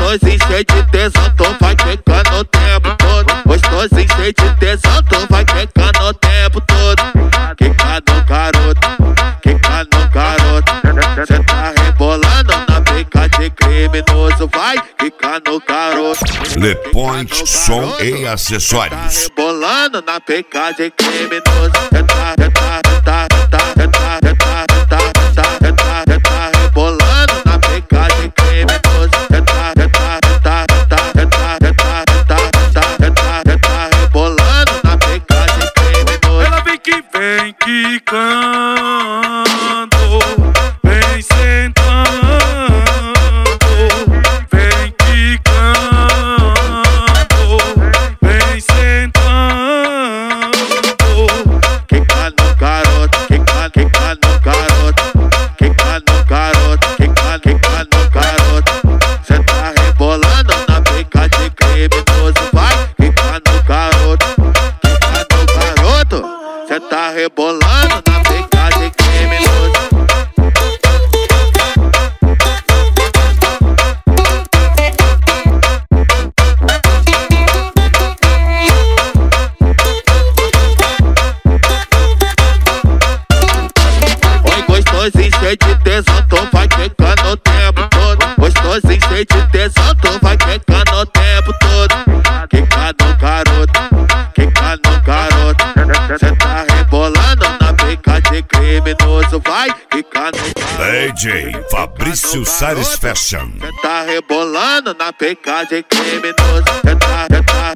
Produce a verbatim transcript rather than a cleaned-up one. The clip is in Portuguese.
Gostosinho, cheio de tesão, tu vai quicando o tempo todo. Gostosinho, cheio de tesão, tu vai quicando o tempo todo. Quica no garoto, quica no garoto. Cê tá rebolando na pica de criminoso, vai quica no garoto. Le Point Som e Acessórios. Cê tá rebolando na pica de criminoso. Cê tá, cê tá, cê tá, cê tá, cê tá, cê tá, cê tá, cê tá, cê tá, cê tá rebolando na pica de criminoso. Cê tá, cê tá, cê tá, cê tá, cê tá, cê tá, cê tá, cê tá, cê tá, cê tá rebolando na pica de criminoso. Ela vem que vem quicando, vem sentando, vem quicando, vem sentando. Quica no garoto, quica, quica no garoto, quica no garoto, quica, quica no garoto. Cê tá rebolando na pica de criminoso, vai quica no garoto, quica no garoto. Cê tá rebolando na pica de criminoso. Oi, gostosinho, cheio de tesão, tu vai quicando o tempo todo. Gostosinho, cheio de tesão, tu vai quicando o tempo todo. Quica no garoto, quica no garoto. Cê tá rebolando na pica de criminoso, vai quica no garoto. D J Fabrício Salles Fashion. Cê tá rebolando na pica de criminoso. Cê tá, cê tá